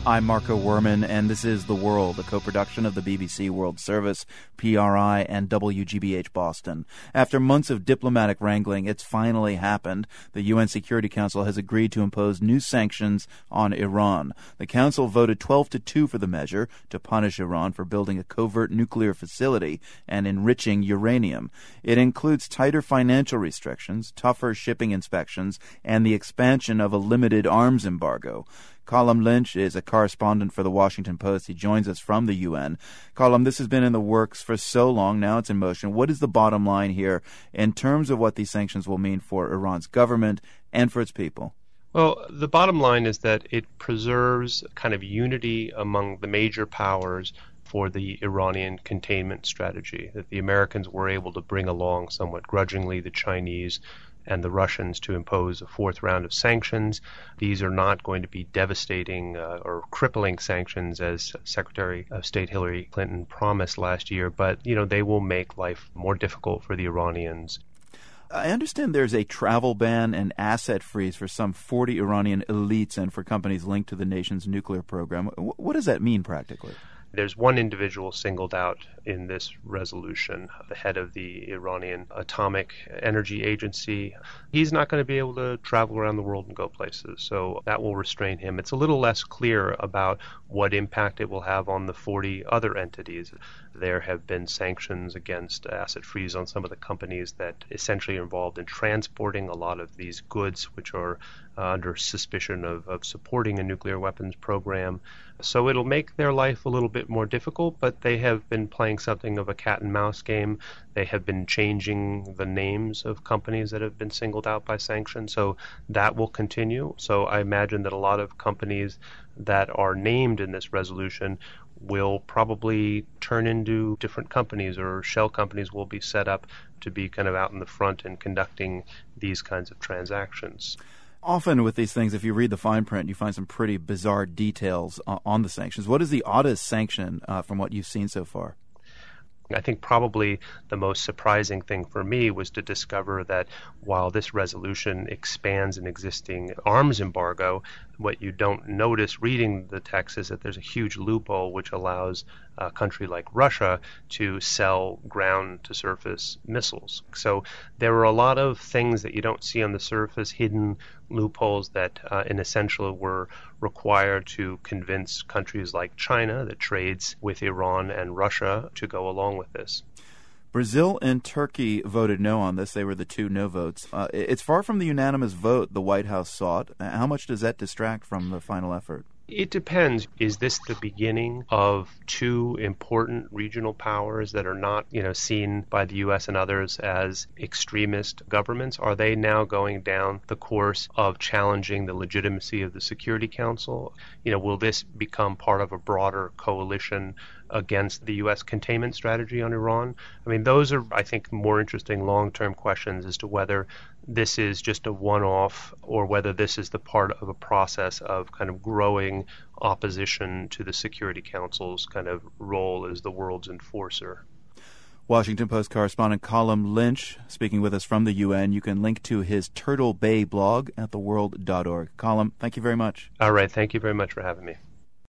I'm Marco Werman, and this is The World, a co-production of the BBC World Service, PRI, and WGBH Boston. After months of diplomatic wrangling, it's finally happened. The UN Security Council has agreed to impose new sanctions on Iran. The Council voted 12-2 for the measure to punish Iran for building a covert nuclear facility and enriching uranium. It includes tighter financial restrictions, tougher shipping inspections, and the expansion of a limited arms embargo. Colm Lynch is a correspondent for The Washington Post. He joins us from the UN. Colm, this has been in the works for so long. Now it's in motion. What is the bottom line here in terms of what these sanctions will mean for Iran's government and for its people? Well, the bottom line is that it preserves kind of unity among the major powers for the Iranian containment strategy, that the Americans were able to bring along somewhat grudgingly the Chinese and the Russians to impose a fourth round of sanctions. These are not going to be devastating or crippling sanctions, as Secretary of State Hillary Clinton promised last year, but they will make life more difficult for the Iranians. I understand there's a travel ban and asset freeze for some 40 Iranian elites and for companies linked to the nation's nuclear program. What does that mean practically? There's one individual singled out in this resolution, the head of the Iranian Atomic Energy Agency. He's not going to be able to travel around the world and go places, so that will restrain him. It's a little less clear about what impact it will have on the 40 other entities. There have been sanctions against asset freeze on some of the companies that essentially are involved in transporting a lot of these goods, which are under suspicion of supporting a nuclear weapons program. So it'll make their life a little bit more difficult, but they have been playing something of a cat and mouse game. They have been changing the names of companies that have been singled out by sanctions, so that will continue. So I imagine that a lot of companies that are named in this resolution will probably turn into different companies, or shell companies will be set up to be kind of out in the front and conducting these kinds of transactions. Often with these things, if you read the fine print, you find some pretty bizarre details on the sanctions. What is the oddest sanction from what you've seen so far? I think probably the most surprising thing for me was to discover that while this resolution expands an existing arms embargo, what you don't notice reading the text is that there's a huge loophole which allows a country like Russia to sell ground-to-surface missiles. So there are a lot of things that you don't see on the surface, hidden loopholes that in essential were required to convince countries like China that trades with Iran and Russia to go along with this. Brazil and Turkey voted no on this. They were the two no votes. It's far from the unanimous vote the White House sought. How much does that distract from the final effort? It depends. Is this the beginning of two important regional powers that are not, seen by the U.S. and others as extremist governments? Are they now going down the course of challenging the legitimacy of the Security Council? Will this become part of a broader coalition against the U.S. containment strategy on Iran? I mean, those are, I think, more interesting long-term questions as to whether this is just a one-off or whether this is the part of a process of kind of growing opposition to the Security Council's kind of role as the world's enforcer. Washington Post correspondent Colm Lynch speaking with us from the UN. You can link to his Turtle Bay blog at theworld.org. Colm, thank you very much. All right. Thank you very much for having me.